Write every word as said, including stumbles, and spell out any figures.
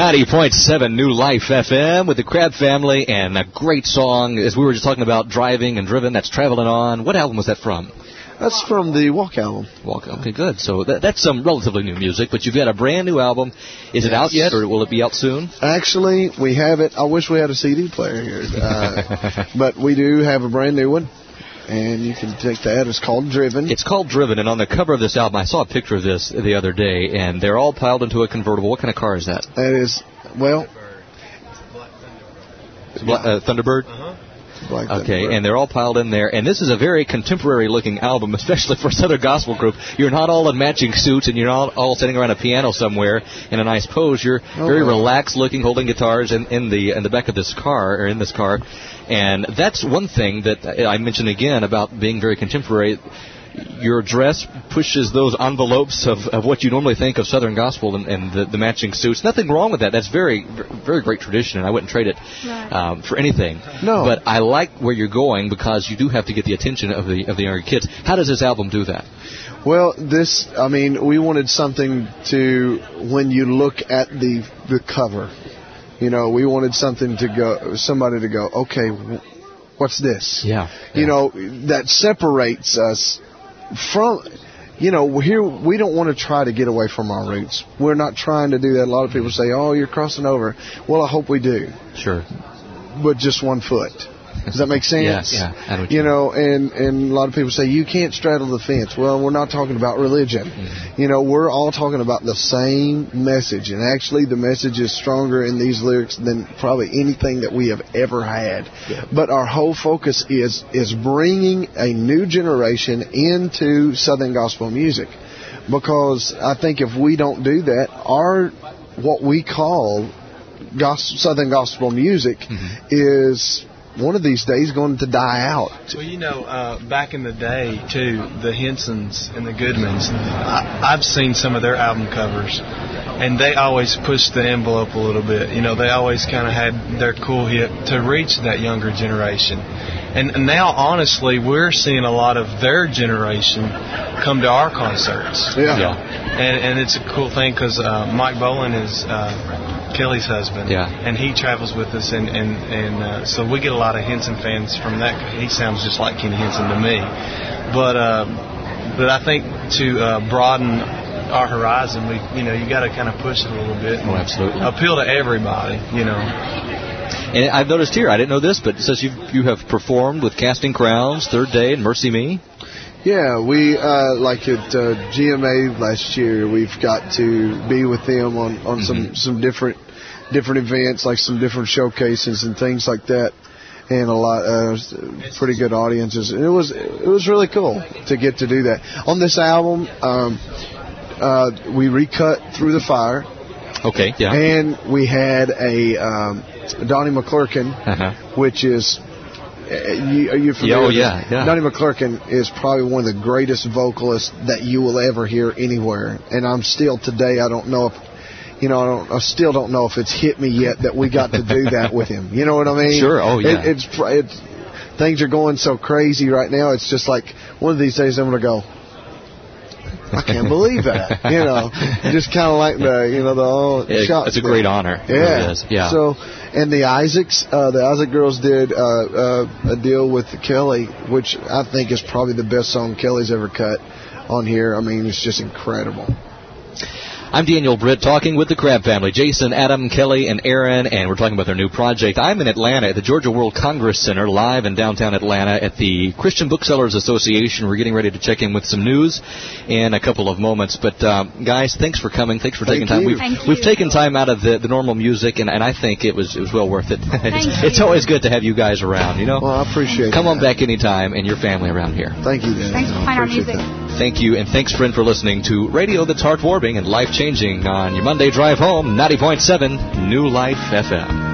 ninety point seven New Life F M with the Crab Family, and a great song, as we were just talking about driving and driven, that's Traveling On. What album was that from? That's from the Walk album. Walk, okay, good. So that, that's some relatively new music, but you've got a brand new album. Is it out yet, or will it be out soon? Actually, we have it. I wish we had a C D player here. Uh, but we do have a brand new one, and you can take that. It's called Driven. It's called Driven, and on the cover of this album, I saw a picture of this the other day, and they're all piled into a convertible. What kind of car is that? That is, well... Black, uh, Thunderbird? Uh-huh. Okay, and they're all piled in there. And this is a very contemporary-looking album, especially for a Southern Gospel group. You're not all in matching suits, and you're not all sitting around a piano somewhere in a nice pose. You're oh, very wow. relaxed-looking, holding guitars in, in the in the back of this car, or in this car. And that's one thing that I mentioned again about being very contemporary. Your dress pushes those envelopes of, of what you normally think of Southern Gospel and, and the, the matching suits. Nothing wrong with that. That's very, very great tradition, and I wouldn't trade it um, for anything. No. But I like where you're going because you do have to get the attention of the of the younger kids. How does this album do that? Well, this, I mean, we wanted something to, when you look at the the cover, you know, we wanted something to go, somebody to go, okay, what's this? Yeah. You yeah. know, that separates us from, you know, here we don't want to try to get away from our roots. We're not trying to do that. A lot of people say, oh, you're crossing over. Well, I hope we do. Sure. But just one foot. Does that make sense? Yes, yeah. I know what you you know, and, and a lot of people say, you can't straddle the fence. Well, we're not talking about religion. Mm-hmm. You know, we're all talking about the same message. And actually, the message is stronger in these lyrics than probably anything that we have ever had. Yeah. But our whole focus is is bringing a new generation into Southern Gospel music. Because I think if we don't do that, our what we call gospel, Southern Gospel music mm-hmm. is... one of these days going to die out. Well, you know, uh, back in the day, too, the Hensons and the Goodmans, I, I've seen some of their album covers, and they always pushed the envelope a little bit. You know, they always kind of had their cool hit to reach that younger generation. And, and now, honestly, we're seeing a lot of their generation come to our concerts. Yeah. yeah. And, and it's a cool thing because uh, Mike Bowen is... Uh, Kelly's husband, yeah. and he travels with us, and and, and uh, so we get a lot of Henson fans from that. He sounds just like Kenny Henson to me, but uh, but I think to uh, broaden our horizon, we you know you got to kind of push it a little bit. Oh, absolutely. Appeal to everybody, you know. And I've noticed here, I didn't know this, but it says you you have performed with Casting Crowns, Third Day, and Mercy Me. Yeah, we, uh, like at uh, G M A last year, we've got to be with them on, on mm-hmm. some, some different different events, like some different showcases and things like that, and a lot uh, pretty good audiences. And it was it was really cool to get to do that. On this album, um, uh, we recut Through the Fire. Okay, yeah. And we had a um, Donnie McClurkin, uh-huh. which is... You, are you familiar? Yeah, oh, yeah, yeah. Donnie McClurkin is probably one of the greatest vocalists that you will ever hear anywhere. And I'm still today, I don't know if, you know, I, don't, I still don't know if it's hit me yet that we got to do that with him. You know what I mean? Sure, oh, yeah. It, it's, it's, things are going so crazy right now. It's just like one of these days I'm going to go, I can't believe that. You know, just kind of like the, you know, the oh, it, shot. It's a great honor. Yeah. It really is. Yeah. So, and the Isaacs, uh, the Isaac girls did uh, uh, a deal with Kelly, which I think is probably the best song Kelly's ever cut on here. I mean, it's just incredible. I'm Daniel Britt, talking with the Crab Family, Jason, Adam, Kelly, and Aaron, and we're talking about their new project. I'm in Atlanta at the Georgia World Congress Center, live in downtown Atlanta at the Christian Booksellers Association. We're getting ready to check in with some news in a couple of moments. But, um, guys, thanks for coming. Thanks for taking Thank time. you. We've, Thank we've you. taken time out of the, the normal music, and, and I think it was it was well worth it. it's, Thank it's you. always good to have you guys around, you know? Well, I appreciate it. Come on back anytime, and your family around here. Thank you, Dan. Thanks for playing our music. That. Thank you, and thanks, friend, for listening to radio that's heart-warming and life-changing on your Monday drive home, ninety point seven New Life F M.